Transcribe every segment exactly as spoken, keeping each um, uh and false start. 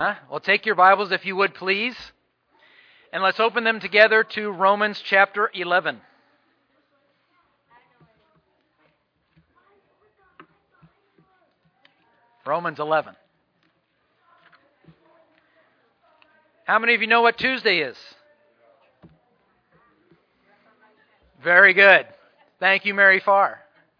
Huh? Well, take your Bibles if you would, please. And let's open them together to Romans chapter eleven. Romans eleven. How many of you know what Tuesday is? Very good. Thank you, Mary Farr.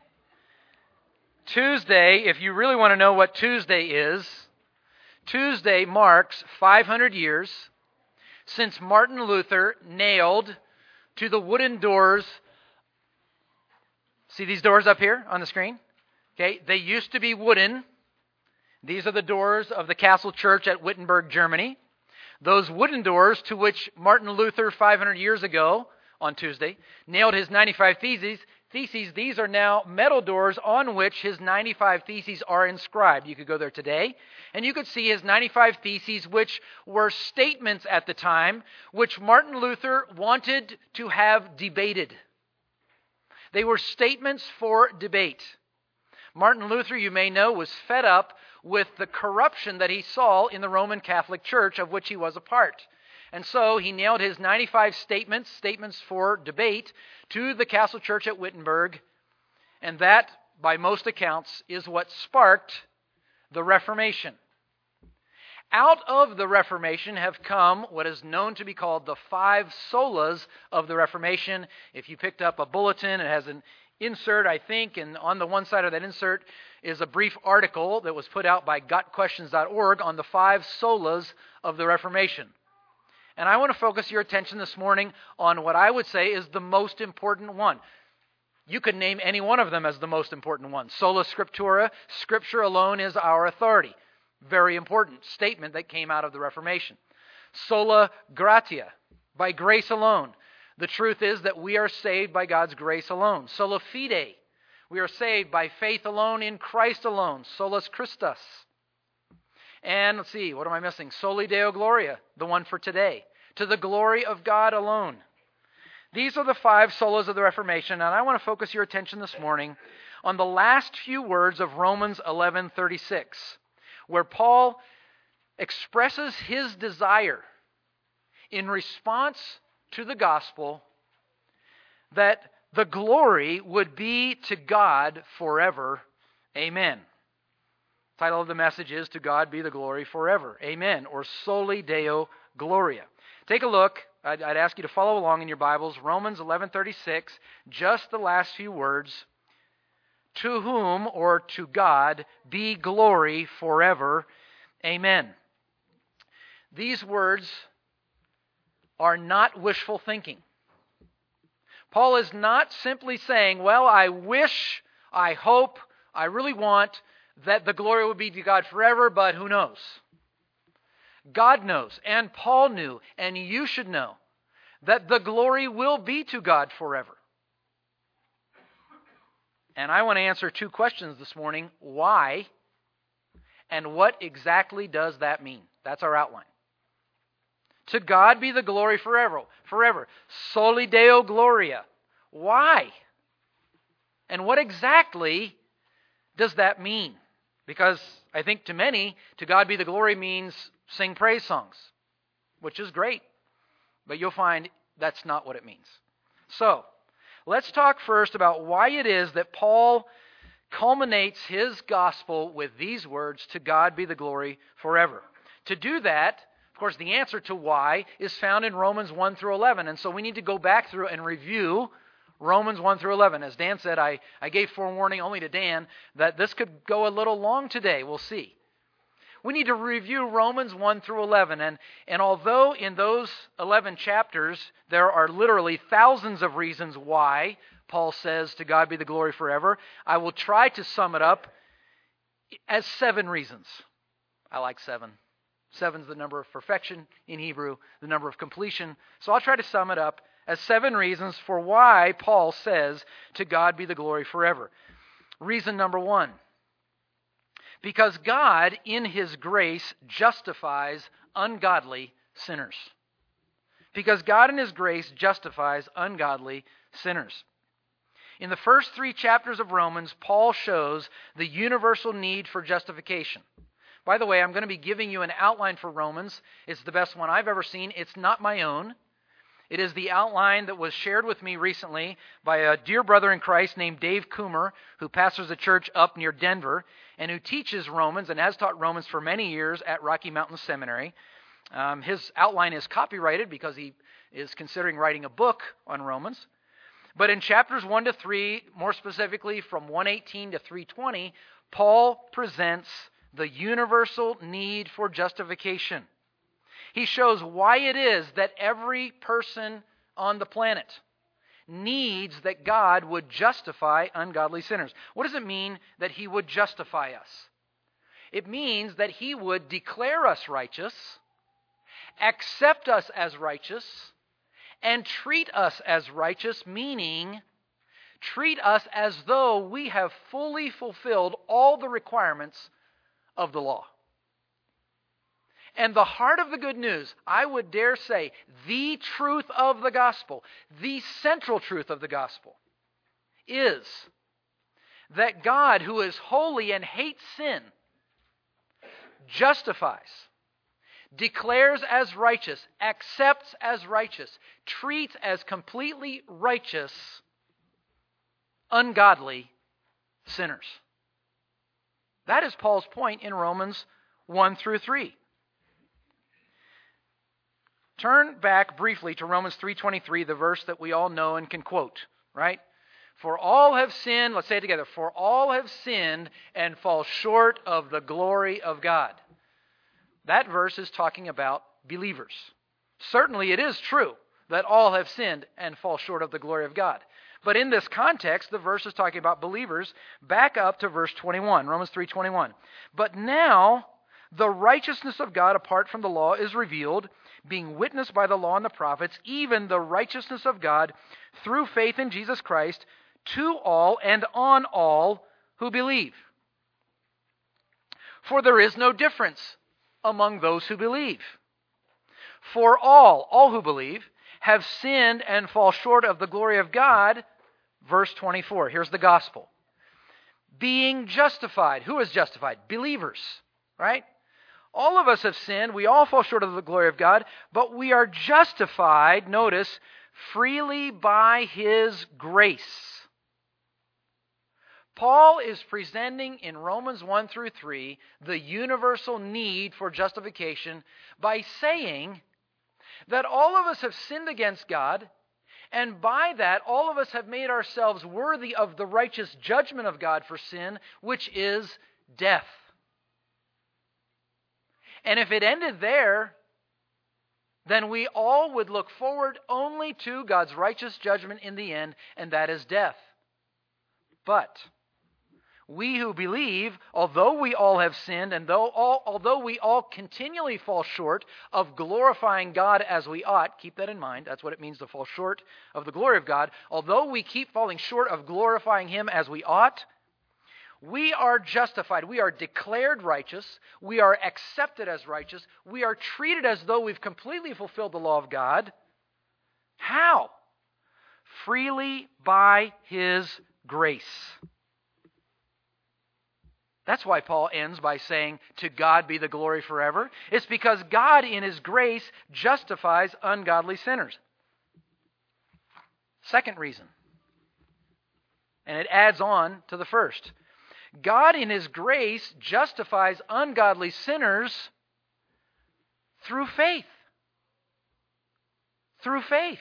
Tuesday, if you really want to know what Tuesday is, Tuesday marks five hundred years since Martin Luther nailed to the wooden doors. See these doors up here on the screen? Okay, they used to be wooden. These are the doors of the Castle Church at Wittenberg, Germany. Those wooden doors to which Martin Luther five hundred years ago on Tuesday nailed his ninety-five theses. Theses, these are now metal doors on which his ninety-five theses are inscribed. You could go there today, and you could see his ninety-five theses, which were statements at the time, which Martin Luther wanted to have debated. They were statements for debate. Martin Luther, you may know, was fed up with the corruption that he saw in the Roman Catholic Church, of which he was a part. And so he nailed his ninety-five statements, statements for debate, to the Castle Church at Wittenberg. And that, by most accounts, is what sparked the Reformation. Out of the Reformation have come what is known to be called the five solas of the Reformation. If you picked up a bulletin, it has an insert, I think, and on the one side of that insert is a brief article that was put out by got questions dot org on the five solas of the Reformation. And I want to focus your attention this morning on what I would say is the most important one. You could name any one of them as the most important one. Sola Scriptura, Scripture alone is our authority. Very important statement that came out of the Reformation. Sola Gratia, by grace alone. The truth is that we are saved by God's grace alone. Sola Fide, we are saved by faith alone in Christ alone. Solus Christus. And let's see, what am I missing? Soli Deo Gloria, the one for today. To the glory of God alone. These are the five solas of the Reformation, and I want to focus your attention this morning on the last few words of Romans eleven thirty-six, where Paul expresses his desire in response to the gospel that the glory would be to God forever. Amen. The title of the message is, To God Be the Glory Forever. Amen. Or Soli Deo Gloria. Take a look. I'd, I'd ask you to follow along in your Bibles. Romans eleven thirty-six, just the last few words. To whom, or to God, be glory forever. Amen. These words are not wishful thinking. Paul is not simply saying, well, I wish, I hope, I really want that the glory will be to God forever, but who knows? God knows, and Paul knew, and you should know, that the glory will be to God forever. And I want to answer two questions this morning. Why? And what exactly does that mean? That's our outline. To God be the glory forever. Forever. Soli Deo Gloria. Why? And what exactly does that mean? Because I think to many, to God be the glory means sing praise songs, which is great. But you'll find that's not what it means. So, let's talk first about why it is that Paul culminates his gospel with these words, to God be the glory forever. To do that, of course, the answer to why is found in Romans one through eleven. And so we need to go back through and review Romans one through eleven. As Dan said, I, I gave forewarning only to Dan that this could go a little long today. We'll see. We need to review Romans one through eleven. And, and although in those eleven chapters there are literally thousands of reasons why Paul says, to God be the glory forever, I will try to sum it up as seven reasons. I like seven. Seven's the number of perfection in Hebrew, the number of completion. So I'll try to sum it up as seven reasons for why Paul says, to God be the glory forever. Reason number one, because God, in His grace, justifies ungodly sinners. Because God, in His grace, justifies ungodly sinners. In the first three chapters of Romans, Paul shows the universal need for justification. By the way, I'm going to be giving you an outline for Romans. It's the best one I've ever seen. It's not my own. It is the outline that was shared with me recently by a dear brother in Christ named Dave Coomer, who pastors a church up near Denver and who teaches Romans and has taught Romans for many years at Rocky Mountain Seminary. Um, his outline is copyrighted because he is considering writing a book on Romans. But in chapters one to three, more specifically from one eighteen to three twenty, Paul presents the universal need for justification. He shows why it is that every person on the planet needs that God would justify ungodly sinners. What does it mean that He would justify us? It means that He would declare us righteous, accept us as righteous, and treat us as righteous, meaning treat us as though we have fully fulfilled all the requirements of the law. And the heart of the good news, I would dare say, the truth of the gospel, the central truth of the gospel, is that God, who is holy and hates sin, justifies, declares as righteous, accepts as righteous, treats as completely righteous ungodly sinners. That is Paul's point in Romans one through three. Turn back briefly to Romans three twenty-three, the verse that we all know and can quote, right? For all have sinned, let's say it together, for all have sinned and fall short of the glory of God. That verse is talking about believers. Certainly it is true that all have sinned and fall short of the glory of God. But in this context, the verse is talking about believers. Back up to verse twenty-one, Romans three twenty-one. But now the righteousness of God apart from the law is revealed, being witnessed by the law and the prophets, even the righteousness of God through faith in Jesus Christ, to all and on all who believe. For there is no difference among those who believe. For all, all who believe, have sinned and fall short of the glory of God. Verse twenty-four, here's the gospel. Being justified. Who is justified? Believers, right? All of us have sinned. We all fall short of the glory of God, but we are justified, notice, freely by His grace. Paul is presenting in Romans one through three the universal need for justification by saying that all of us have sinned against God, and by that all of us have made ourselves worthy of the righteous judgment of God for sin, which is death. And if it ended there, then we all would look forward only to God's righteous judgment in the end, and that is death. But we who believe, although we all have sinned, and though all, although we all continually fall short of glorifying God as we ought, keep that in mind, that's what it means to fall short of the glory of God, although we keep falling short of glorifying Him as we ought, we are justified, we are declared righteous, we are accepted as righteous, we are treated as though we've completely fulfilled the law of God. How? Freely by His grace. That's why Paul ends by saying, to God be the glory forever. It's because God in His grace justifies ungodly sinners. Second reason, and it adds on to the first. God in His grace justifies ungodly sinners through faith. Through faith.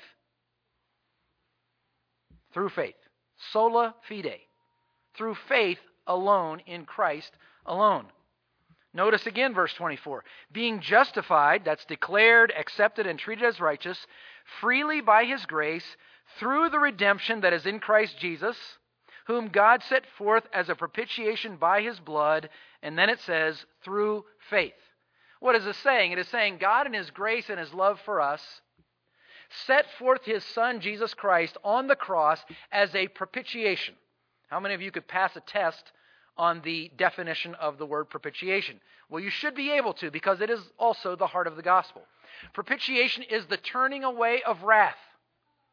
Through faith. Sola fide. Through faith alone in Christ alone. Notice again verse twenty-four. Being justified, that's declared, accepted, and treated as righteous, freely by His grace, through the redemption that is in Christ Jesus, whom God set forth as a propitiation by His blood, and then it says, through faith. What is it saying? It is saying God in His grace and His love for us set forth His Son, Jesus Christ, on the cross as a propitiation. How many of you could pass a test on the definition of the word propitiation? Well, you should be able to, because it is also the heart of the gospel. Propitiation is the turning away of wrath.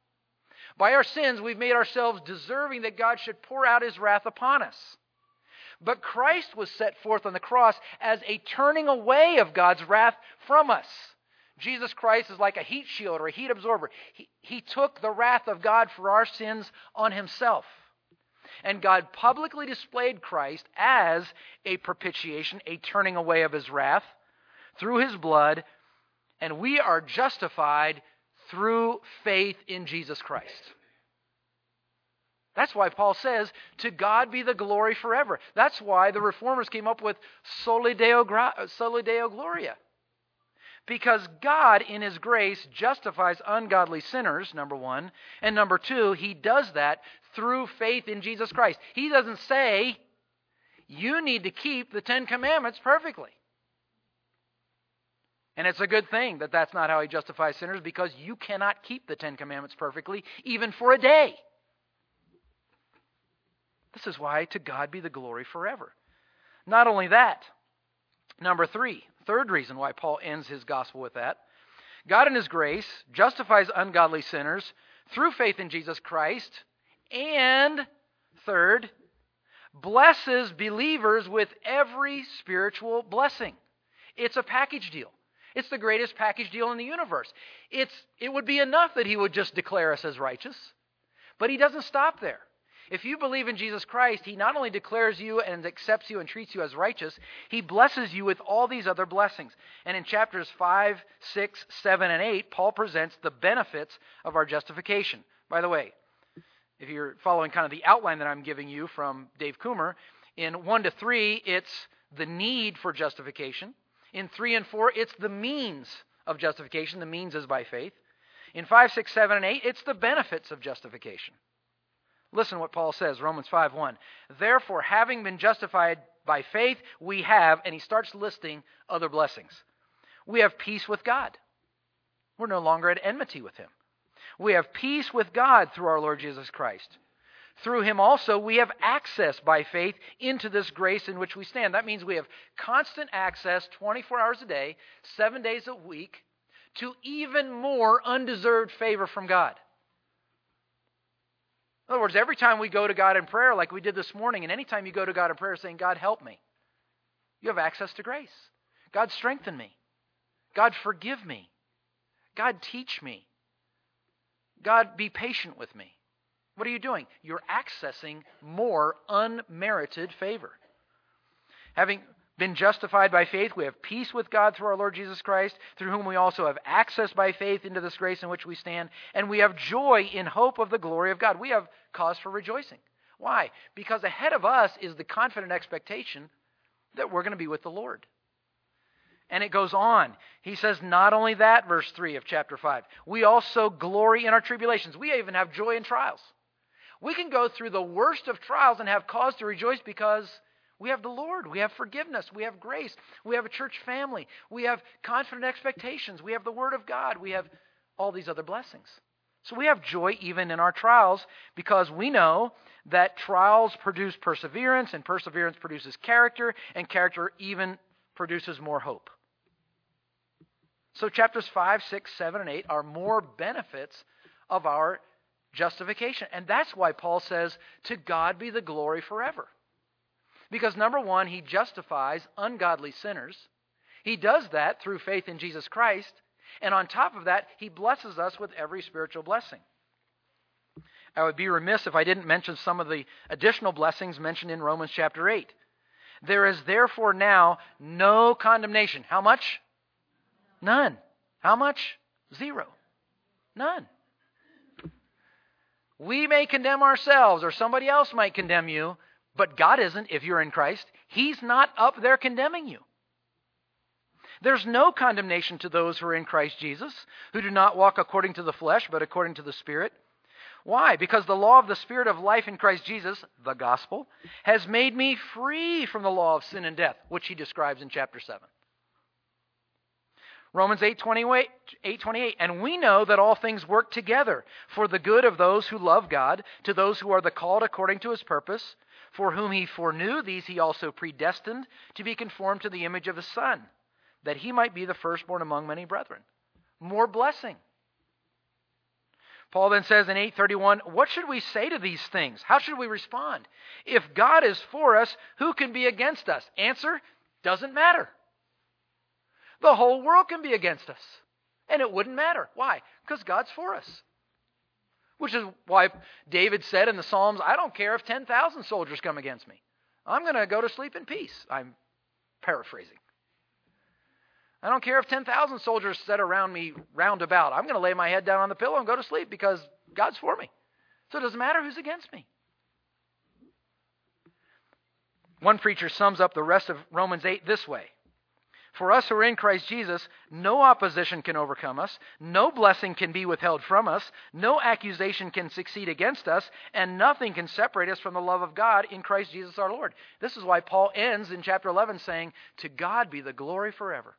By our sins, we've made ourselves deserving that God should pour out His wrath upon us. But Christ was set forth on the cross as a turning away of God's wrath from us. Jesus Christ is like a heat shield or a heat absorber. He, he took the wrath of God for our sins on himself. And God publicly displayed Christ as a propitiation, a turning away of his wrath through his blood, and we are justified through faith in Jesus Christ. That's why Paul says, to God be the glory forever. That's why the Reformers came up with Soli Deo, Soli Deo Gloria. Because God, in his grace, justifies ungodly sinners, number one. And number two, he does that through faith in Jesus Christ. He doesn't say, you need to keep the Ten Commandments perfectly. And it's a good thing that that's not how he justifies sinners, because you cannot keep the Ten Commandments perfectly, even for a day. This is why to God be the glory forever. Not only that, number three, third reason why Paul ends his gospel with that. God in his grace justifies ungodly sinners through faith in Jesus Christ, and third, blesses believers with every spiritual blessing. It's a package deal. It's the greatest package deal in the universe. It's, it would be enough that he would just declare us as righteous, but he doesn't stop there. If you believe in Jesus Christ, he not only declares you and accepts you and treats you as righteous, he blesses you with all these other blessings. And in chapters five, six, seven, and eight, Paul presents the benefits of our justification. By the way, if you're following kind of the outline that I'm giving you from Dave Coomer, in one to three, it's the need for justification. In three and four, it's the means of justification. The means is by faith. In five, six, seven, and eight, it's the benefits of justification. Listen to what Paul says, Romans five one. Therefore, having been justified by faith, we have, and he starts listing other blessings. We have peace with God. We're no longer at enmity with him. We have peace with God through our Lord Jesus Christ. Through him also we have access by faith into this grace in which we stand. That means we have constant access twenty-four hours a day, seven days a week, to even more undeserved favor from God. In other words, every time we go to God in prayer, like we did this morning, and any time you go to God in prayer saying, God, help me, you have access to grace. God, strengthen me. God, forgive me. God, teach me. God, be patient with me. What are you doing? You're accessing more unmerited favor. Having been justified by faith, we have peace with God through our Lord Jesus Christ, through whom we also have access by faith into this grace in which we stand, and we have joy in hope of the glory of God. We have cause for rejoicing. Why? Because ahead of us is the confident expectation that we're going to be with the Lord. And it goes on. He says, not only that, verse three of chapter five, we also glory in our tribulations. We even have joy in trials. We can go through the worst of trials and have cause to rejoice because we have the Lord. We have forgiveness. We have grace. We have a church family. We have confident expectations. We have the Word of God. We have all these other blessings. So we have joy even in our trials because we know that trials produce perseverance, and perseverance produces character, and character even produces more hope. So chapters five, six, seven, and eight are more benefits of our justification. And that's why Paul says, to God be the glory forever. Because number one, he justifies ungodly sinners. He does that through faith in Jesus Christ. And on top of that, he blesses us with every spiritual blessing. I would be remiss if I didn't mention some of the additional blessings mentioned in Romans chapter eight. There is therefore now no condemnation. How much? None. How much? Zero. None. We may condemn ourselves, or somebody else might condemn you, but God isn't if you're in Christ. He's not up there condemning you. There's no condemnation to those who are in Christ Jesus, who do not walk according to the flesh, but according to the Spirit. Why? Because the law of the Spirit of life in Christ Jesus, the gospel, has made me free from the law of sin and death, which he describes in chapter seven. Romans eight twenty-eight, and we know that all things work together for the good of those who love God, to those who are the called according to his purpose, for whom he foreknew, these he also predestined to be conformed to the image of his Son, that he might be the firstborn among many brethren. More blessing. Paul then says in eight thirty-one, what should we say to these things? How should we respond? If God is for us, who can be against us? Answer, doesn't matter. The whole world can be against us, and it wouldn't matter. Why? Because God's for us. Which is why David said in the Psalms, I don't care if ten thousand soldiers come against me. I'm going to go to sleep in peace. I'm paraphrasing. I don't care if ten thousand soldiers set around me round about. I'm going to lay my head down on the pillow and go to sleep because God's for me. So it doesn't matter who's against me. One preacher sums up the rest of Romans eight this way. For us who are in Christ Jesus, no opposition can overcome us, no blessing can be withheld from us, no accusation can succeed against us, and nothing can separate us from the love of God in Christ Jesus our Lord. This is why Paul ends in chapter eleven saying, to God be the glory forever.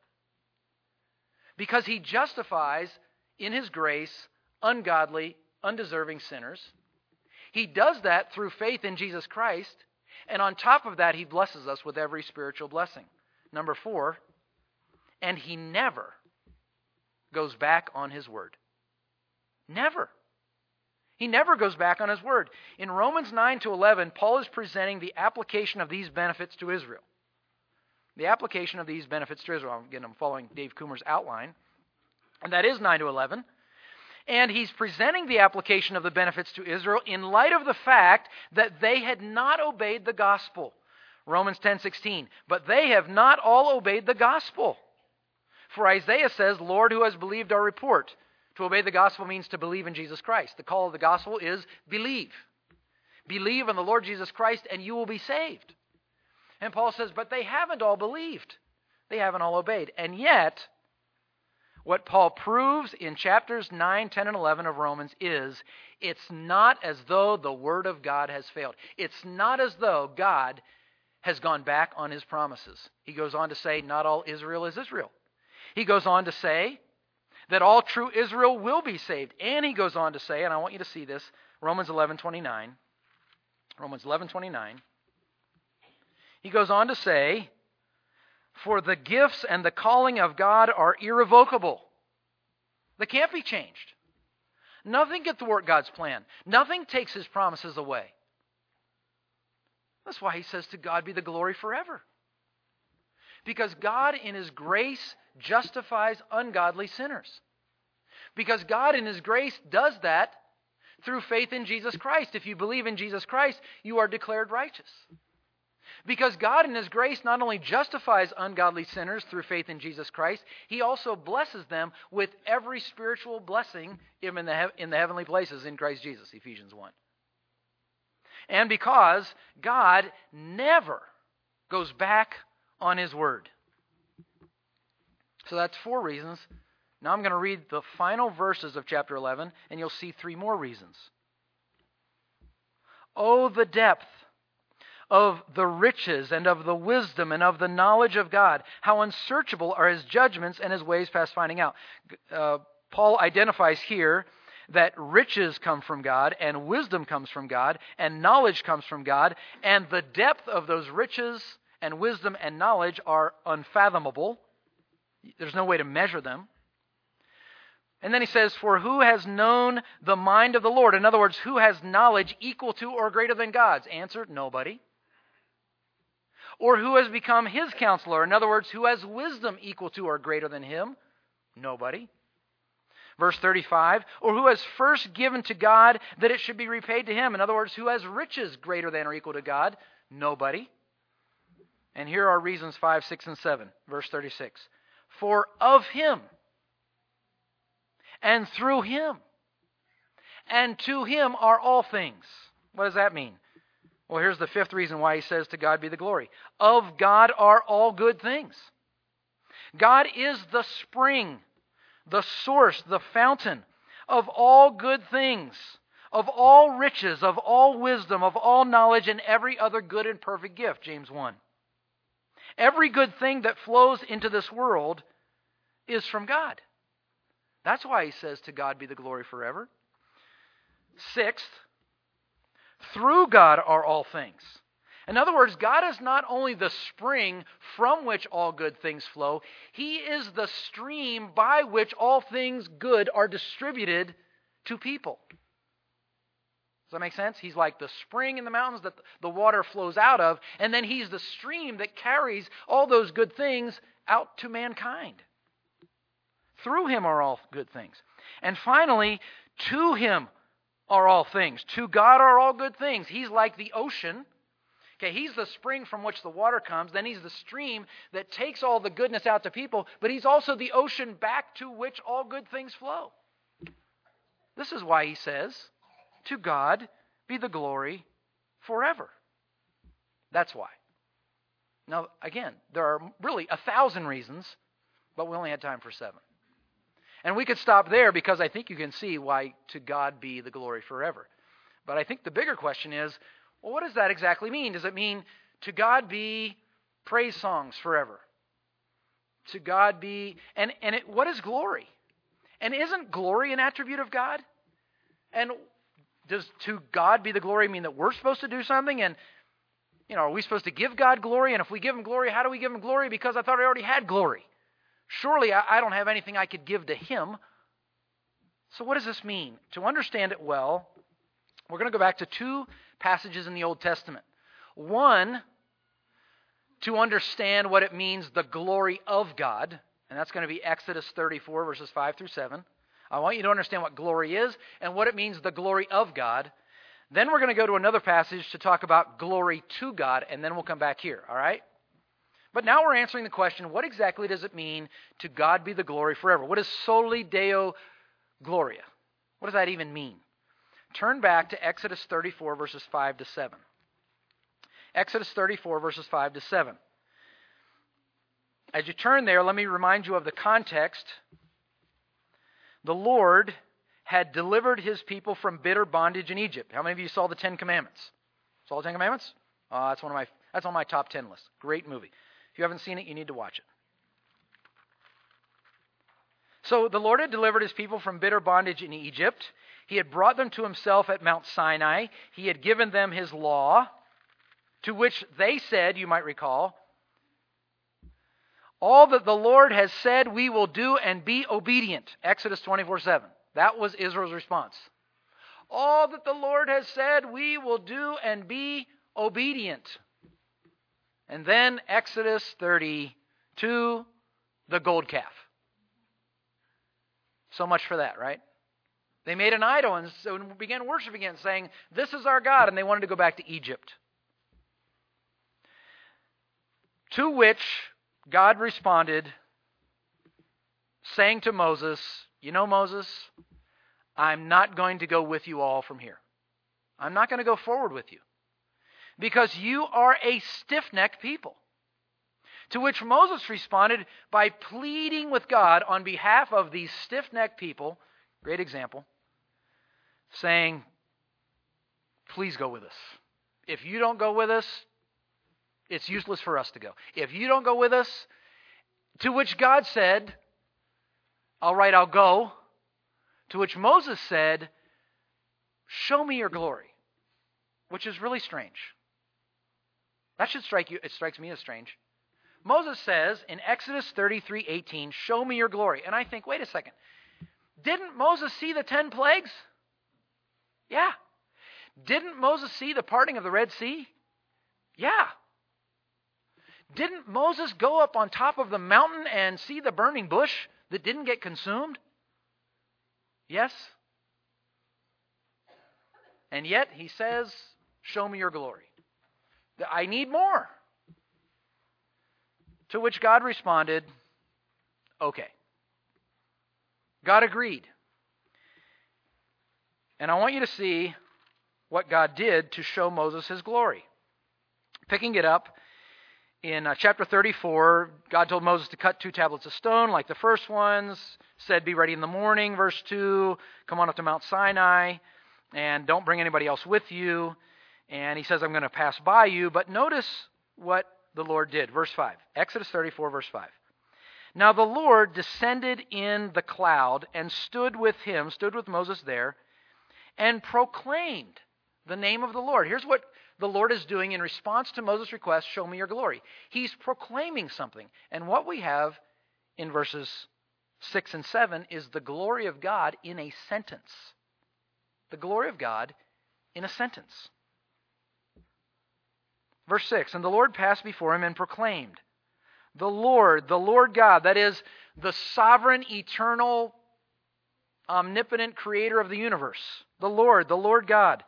Because he justifies in his grace ungodly, undeserving sinners. He does that through faith in Jesus Christ, and on top of that, he blesses us with every spiritual blessing. Number four, and he never goes back on his word. Never. He never goes back on his word. In Romans nine to eleven, Paul is presenting the application of these benefits to Israel. The application of these benefits to Israel. Again, I'm following Dave Coomer's outline. And that is nine to eleven. And he's presenting the application of the benefits to Israel in light of the fact that they had not obeyed the gospel. Romans ten sixteen. But they have not all obeyed the gospel. For Isaiah says, Lord, who has believed our report? To obey the gospel means to believe in Jesus Christ. The call of the gospel is believe. Believe in the Lord Jesus Christ and you will be saved. And Paul says, but they haven't all believed. They haven't all obeyed. And yet, what Paul proves in chapters nine, ten, and eleven of Romans is it's not as though the word of God has failed. It's not as though God has gone back on his promises. He goes on to say, not all Israel is Israel. He goes on to say that all true Israel will be saved. And he goes on to say, and I want you to see this, Romans eleven twenty-nine. Romans eleven twenty-nine. He goes on to say, for the gifts and the calling of God are irrevocable. They can't be changed. Nothing can thwart God's plan. Nothing takes his promises away. That's why he says to God be the glory forever. Because God in his grace justifies ungodly sinners. Because God in his grace does that through faith in Jesus Christ. If you believe in Jesus Christ, you are declared righteous. Because God in his grace not only justifies ungodly sinners through faith in Jesus Christ, he also blesses them with every spiritual blessing in the, in the heavenly places in Christ Jesus, Ephesians one. And because God never goes back on his word. So that's four reasons. Now I'm going to read the final verses of chapter eleven, and you'll see three more reasons. Oh, the depth of the riches and of the wisdom and of the knowledge of God. How unsearchable are his judgments and his ways past finding out. Uh, Paul identifies here that riches come from God and wisdom comes from God and knowledge comes from God, and the depth of those riches and wisdom and knowledge are unfathomable. There's no way to measure them. And then he says, for who has known the mind of the Lord? In other words, who has knowledge equal to or greater than God's? Answer, nobody. Or who has become his counselor? In other words, who has wisdom equal to or greater than him? Nobody. Verse thirty-five, or who has first given to God that it should be repaid to him? In other words, who has riches greater than or equal to God? Nobody. And here are reasons five, six, and seven. Verse thirty-six. For of him, and through him, and to him are all things. What does that mean? Well, here's the fifth reason why he says to God be the glory. Of God are all good things. God is the spring, the source, the fountain of all good things, of all riches, of all wisdom, of all knowledge, and every other good and perfect gift, James one. Every good thing that flows into this world is from God. That's why he says to God be the glory forever. Sixth, through God are all things. In other words, God is not only the spring from which all good things flow, he is the stream by which all things good are distributed to people. Does that make sense? He's like the spring in the mountains that the water flows out of, and then he's the stream that carries all those good things out to mankind. Through him are all good things. And finally, to him are all things. To God are all good things. He's like the ocean. Okay, he's the spring from which the water comes. Then he's the stream that takes all the goodness out to people. But he's also the ocean back to which all good things flow. This is why he says, to God be the glory forever. That's why. Now, again, there are really a thousand reasons, but we only had time for seven. And we could stop there because I think you can see why to God be the glory forever. But I think the bigger question is, well, what does that exactly mean? Does it mean to God be praise songs forever? To God be, and, and it, what is glory? And isn't glory an attribute of God? And does to God be the glory mean that we're supposed to do something? And, you know, are we supposed to give God glory? And if we give him glory, how do we give him glory? Because I thought I already had glory. Surely I, I don't have anything I could give to him. So what does this mean? To understand it well, we're going to go back to two passages in the Old Testament. One, to understand what it means, the glory of God. And that's going to be Exodus thirty-four, verses five through seven. I want you to understand what glory is and what it means, the glory of God. Then we're going to go to another passage to talk about glory to God, and then we'll come back here, all right? But now we're answering the question, what exactly does it mean to God be the glory forever? What is soli Deo Gloria? What does that even mean? Turn back to Exodus thirty-four, verses five to seven. Exodus thirty-four, verses five to seven. As you turn there, let me remind you of the context. The Lord had delivered his people from bitter bondage in Egypt. How many of you saw the Ten Commandments? Saw the Ten Commandments? Uh, that's one of my that's on my top ten list. Great movie. If you haven't seen it, you need to watch it. So the Lord had delivered his people from bitter bondage in Egypt. He had brought them to himself at Mount Sinai. He had given them his law, to which they said, you might recall, all that the Lord has said we will do and be obedient. Exodus twenty-four seven. That was Israel's response. All that the Lord has said we will do and be obedient. And then Exodus thirty-two, the gold calf. So much for that, right? They made an idol and so began worshiping it, saying, this is our God, and they wanted to go back to Egypt. To which God responded, saying to Moses, you know, Moses, I'm not going to go with you all from here. I'm not going to go forward with you. Because you are a stiff-necked people. To which Moses responded by pleading with God on behalf of these stiff-necked people, great example, saying, please go with us. If you don't go with us, it's useless for us to go. If you don't go with us, to which God said, all right, I'll go. To which Moses said, show me your glory, which is really strange. That should strike you. It strikes me as strange. Moses says in Exodus thirty-three eighteen, show me your glory. And I think, wait a second. Didn't Moses see the ten plagues? Yeah. Didn't Moses see the parting of the Red Sea? Yeah. Didn't Moses go up on top of the mountain and see the burning bush that didn't get consumed? Yes. And yet he says, show me your glory. I need more. To which God responded, okay. God agreed. And I want you to see what God did to show Moses his glory. Picking it up in uh, chapter thirty-four, God told Moses to cut two tablets of stone like the first ones, said be ready in the morning, verse two, come on up to Mount Sinai, and don't bring anybody else with you. And he says, I'm going to pass by you. But notice what the Lord did. Verse five. Exodus thirty-four, verse five. Now the Lord descended in the cloud and stood with him, stood with Moses there, and proclaimed the name of the Lord. Here's what the Lord is doing in response to Moses' request, show me your glory. He's proclaiming something. And what we have in verses six and seven is the glory of God in a sentence. the glory of God in a sentence. Verse six, and the Lord passed before him and proclaimed, the Lord, the Lord God, that is, the sovereign, eternal, omnipotent creator of the universe, the Lord, the Lord God,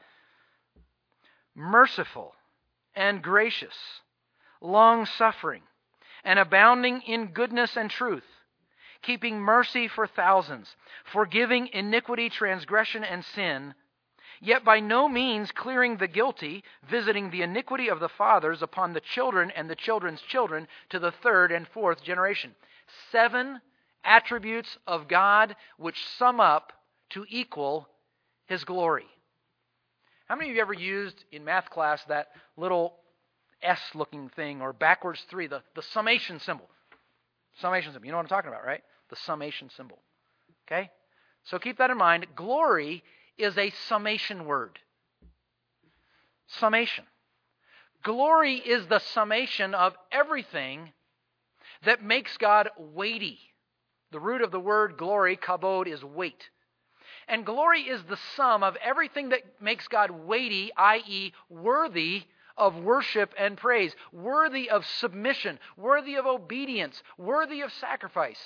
merciful and gracious, long-suffering, and abounding in goodness and truth, keeping mercy for thousands, forgiving iniquity, transgression, and sin, yet by no means clearing the guilty, visiting the iniquity of the fathers upon the children and the children's children to the third and fourth generation. Seven attributes of God which sum up to equal His glory. How many of you ever used in math class that little S-looking thing, or backwards three, the, the summation symbol? Summation symbol. You know what I'm talking about, right? The summation symbol. Okay? So keep that in mind. Glory is a summation word. Summation. Glory is the summation of everything that makes God weighty. The root of the word glory, kabod, is weight. And glory is the sum of everything that makes God weighty, that is worthy of worship and praise, worthy of submission, worthy of obedience, worthy of sacrifice.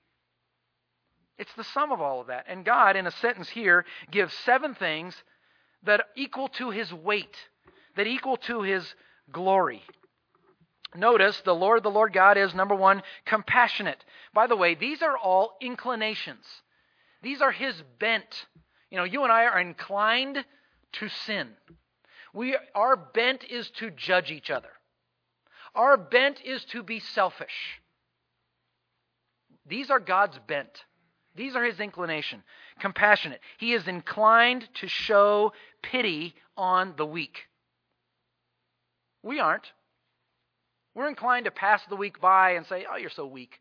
It's the sum of all of that. And God, in a sentence here, gives seven things that equal to His weight, that equal to His glory. Notice, the Lord, the Lord God is, number one, compassionate. By the way, these are all inclinations. These are His bent. You know, you and I are inclined to sin. We, our bent is to judge each other. Our bent is to be selfish. These are God's bent. These are His inclination. Compassionate. He is inclined to show pity on the weak. We aren't. We're inclined to pass the weak by and say, oh, you're so weak.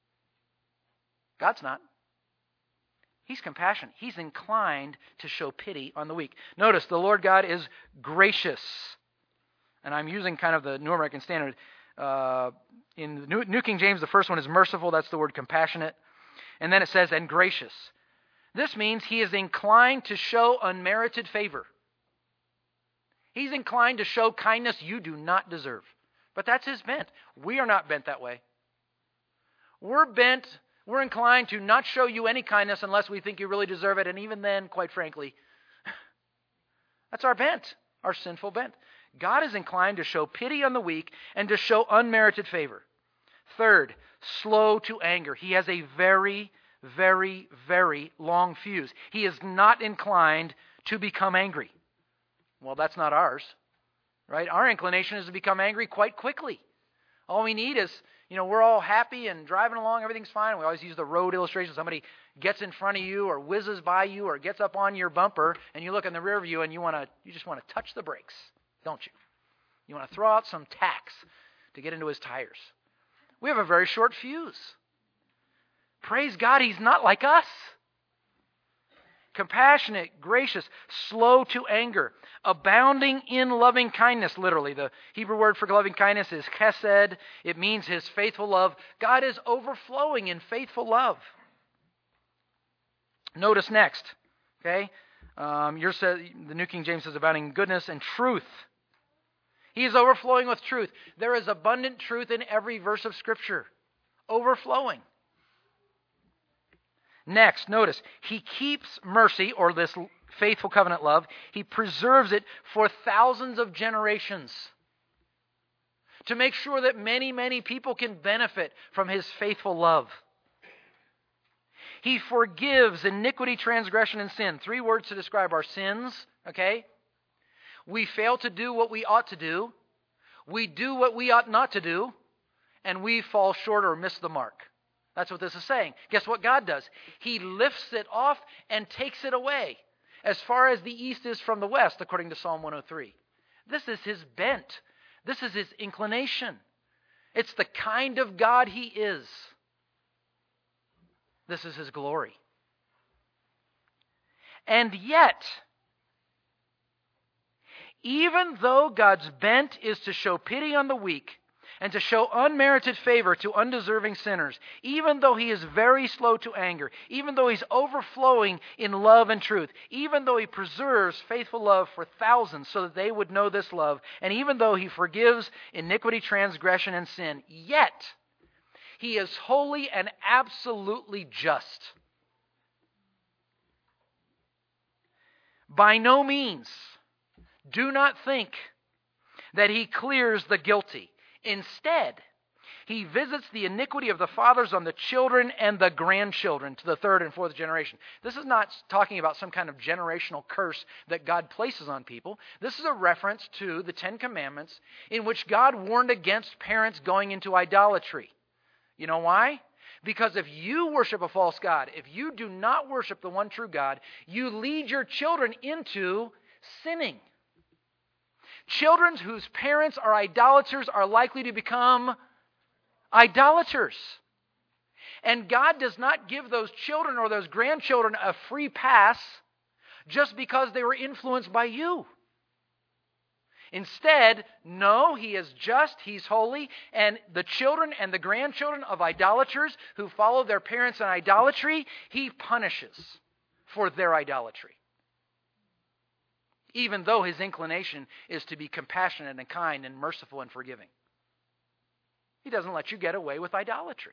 God's not. He's compassionate. He's inclined to show pity on the weak. Notice, the Lord God is gracious. And I'm using kind of the New American Standard. Uh, in the New, New King James, the first one is merciful. That's the word compassionate. And then it says, and gracious. This means He is inclined to show unmerited favor. He's inclined to show kindness you do not deserve. But that's His bent. We are not bent that way. We're bent, we're inclined to not show you any kindness unless we think you really deserve it. And even then, quite frankly, that's our bent, our sinful bent. God is inclined to show pity on the weak and to show unmerited favor. Third, slow to anger. He has a very, very, very long fuse. He is not inclined to become angry. Well, that's not ours, right? Our inclination is to become angry quite quickly. All we need is, you know, we're all happy and driving along, everything's fine. We always use the road illustration. Somebody gets in front of you or whizzes by you or gets up on your bumper, and you look in the rear view and you want to, you just want to touch the brakes, don't you? You want to throw out some tacks to get into his tires. We have a very short fuse. Praise God, He's not like us. Compassionate, gracious, slow to anger, abounding in loving kindness, literally. The Hebrew word for loving kindness is chesed. It means His faithful love. God is overflowing in faithful love. Notice next, okay? Um, yours says, the New King James says abounding in goodness and truth. He is overflowing with truth. There is abundant truth in every verse of Scripture. Overflowing. Next, notice, He keeps mercy, or this faithful covenant love. He preserves it for thousands of generations to make sure that many, many people can benefit from His faithful love. He forgives iniquity, transgression, and sin. Three words to describe our sins, okay? We fail to do what we ought to do. We do what we ought not to do. And we fall short or miss the mark. That's what this is saying. Guess what God does? He lifts it off and takes it away as far as the east is from the west, according to Psalm one oh three. This is His bent. This is His inclination. It's the kind of God He is. This is His glory. And yet, even though God's bent is to show pity on the weak and to show unmerited favor to undeserving sinners, even though he is very slow to anger, even though he's overflowing in love and truth, even though he preserves faithful love for thousands so that they would know this love, and even though he forgives iniquity, transgression, and sin, yet he is holy and absolutely just. By no means do not think that he clears the guilty. Instead, he visits the iniquity of the fathers on the children and the grandchildren to the third and fourth generation. This is not talking about some kind of generational curse that God places on people. This is a reference to the Ten Commandments in which God warned against parents going into idolatry. You know why? Because if you worship a false god, if you do not worship the one true God, you lead your children into sinning. Children whose parents are idolaters are likely to become idolaters. And God does not give those children or those grandchildren a free pass just because they were influenced by you. Instead, no, he is just, he's holy, and the children and the grandchildren of idolaters who follow their parents in idolatry, he punishes for their idolatry. Even though his inclination is to be compassionate and kind and merciful and forgiving. He doesn't let you get away with idolatry.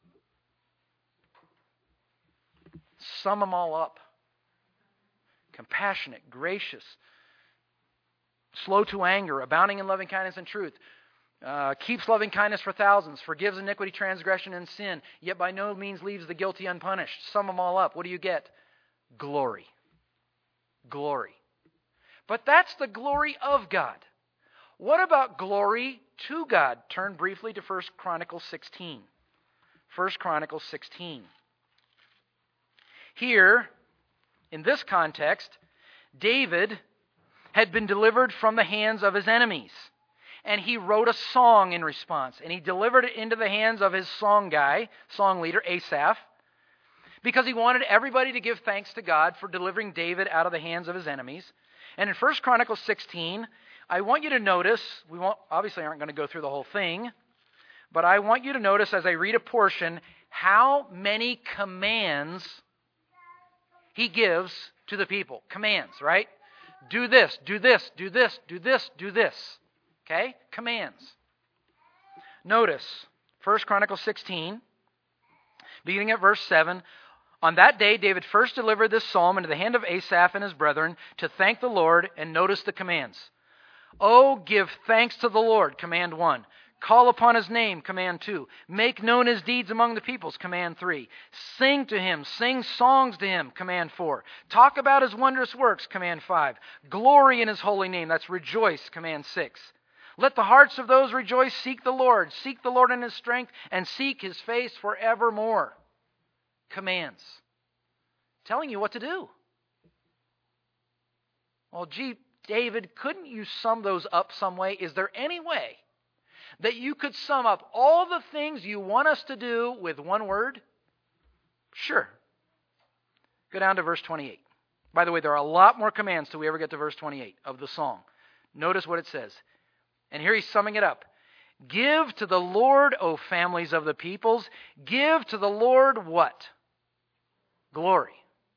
Sum them all up. Compassionate, gracious, slow to anger, abounding in loving kindness and truth, uh, keeps loving kindness for thousands, forgives iniquity, transgression, and sin, yet by no means leaves the guilty unpunished. Sum them all up. What do you get? Glory. Glory. But that's the glory of God. What about glory to God? Turn briefly to First Chronicles sixteen. First Chronicles sixteen. Here, in this context, David had been delivered from the hands of his enemies. And he wrote a song in response. And he delivered it into the hands of his song guy, song leader, Asaph, because he wanted everybody to give thanks to God for delivering David out of the hands of his enemies. And in First Chronicles sixteen, I want you to notice, we won't, obviously aren't going to go through the whole thing, but I want you to notice as I read a portion, how many commands he gives to the people. Commands, right? Do this, do this, do this, do this, do this. Okay? Commands. Notice, First Chronicles sixteen, beginning at verse seven, on that day David first delivered this psalm into the hand of Asaph and his brethren to thank the Lord, and notice the commands. Oh, give thanks to the Lord, command one. Call upon his name, command two. Make known his deeds among the peoples, command three. Sing to him, sing songs to him, command four. Talk about his wondrous works, command five. Glory in his holy name, that's rejoice, command six. Let the hearts of those rejoice, seek the Lord. Seek the Lord in his strength, and seek his face forevermore. Commands. Telling you what to do. Well, gee, David, couldn't you sum those up some way? Is there any way that you could sum up all the things you want us to do with one word? Sure. Go down to verse twenty-eight. By the way, there are a lot more commands till we ever get to verse twenty-eight of the song. Notice what it says. And here he's summing it up. Give to the Lord, O families of the peoples. Give to the Lord what? Glory.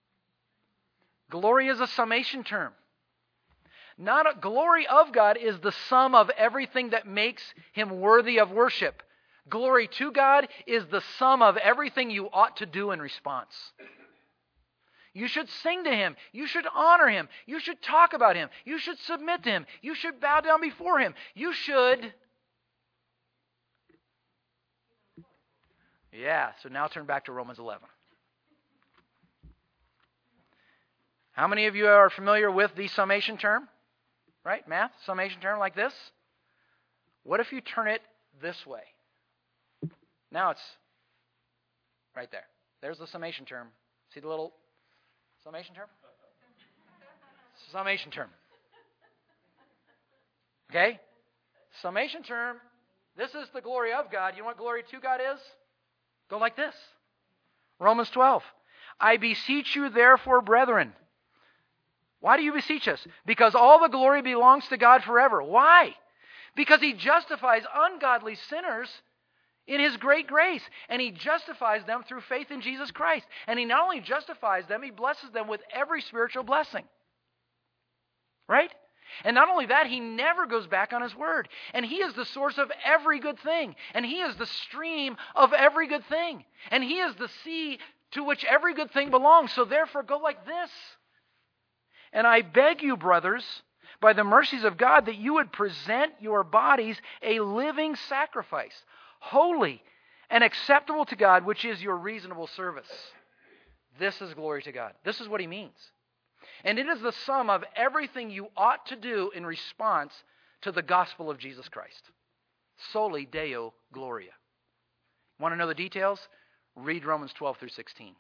Glory is a summation term. Not a, glory of God is the sum of everything that makes him worthy of worship. Glory to God is the sum of everything you ought to do in response. You should sing to him. You should honor him. You should talk about him. You should submit to him. You should bow down before him. You should... Yeah, so now turn back to Romans eleven. How many of you are familiar with the summation term? Right? Math, summation term like this. What if you turn it this way? Now it's right there. There's the summation term. See the little summation term? Summation term. Okay? Summation term. This is the glory of God. You know what glory to God is? Go like this. Romans twelve. I beseech you therefore, brethren. Why do you beseech us? Because all the glory belongs to God forever. Why? Because he justifies ungodly sinners in his great grace. And he justifies them through faith in Jesus Christ. And he not only justifies them, he blesses them with every spiritual blessing. Right? And not only that, he never goes back on his word. And he is the source of every good thing. And he is the stream of every good thing. And he is the sea to which every good thing belongs. So therefore, go like this. And I beg you, brothers, by the mercies of God, that you would present your bodies a living sacrifice, holy and acceptable to God, which is your reasonable service. This is glory to God. This is what he means. And it is the sum of everything you ought to do in response to the gospel of Jesus Christ. Soli Deo Gloria. Want to know the details? Read Romans twelve through sixteen.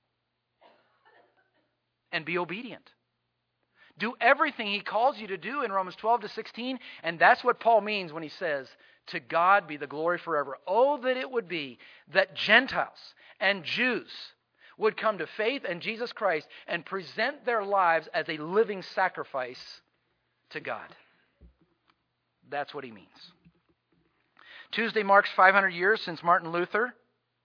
And be obedient. Do everything he calls you to do in Romans twelve to sixteen, and that's what Paul means when he says, to God be the glory forever. Oh, that it would be that Gentiles and Jews would come to faith in Jesus Christ and present their lives as a living sacrifice to God. That's what he means. Tuesday marks five hundred years since Martin Luther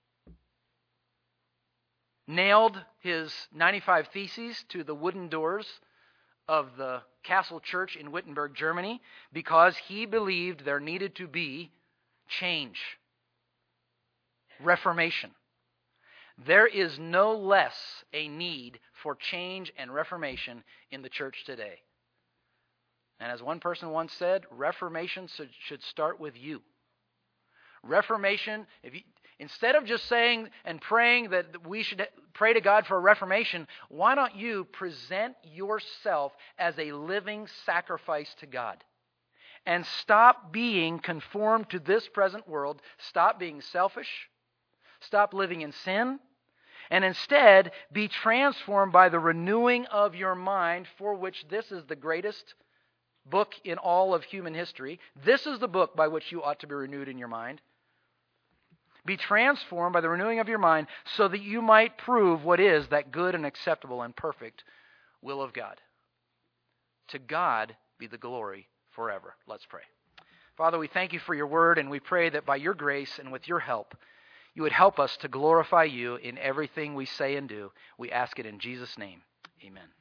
nailed his ninety-five Theses to the wooden doors of the Castle Church in Wittenberg, Germany, because he believed there needed to be change, reformation. There is no less a need for change and reformation in the church today. And as one person once said, reformation should start with you. Reformation, if you, instead of just saying and praying that we should pray to God for a reformation, why don't you present yourself as a living sacrifice to God? And stop being conformed to this present world. Stop being selfish. Stop living in sin. And instead, be transformed by the renewing of your mind, for which this is the greatest book in all of human history. This is the book by which you ought to be renewed in your mind. Be transformed by the renewing of your mind so that you might prove what is that good and acceptable and perfect will of God. To God be the glory forever. Let's pray. Father, we thank you for your word, and we pray that by your grace and with your help, you would help us to glorify you in everything we say and do. We ask it in Jesus' name. Amen.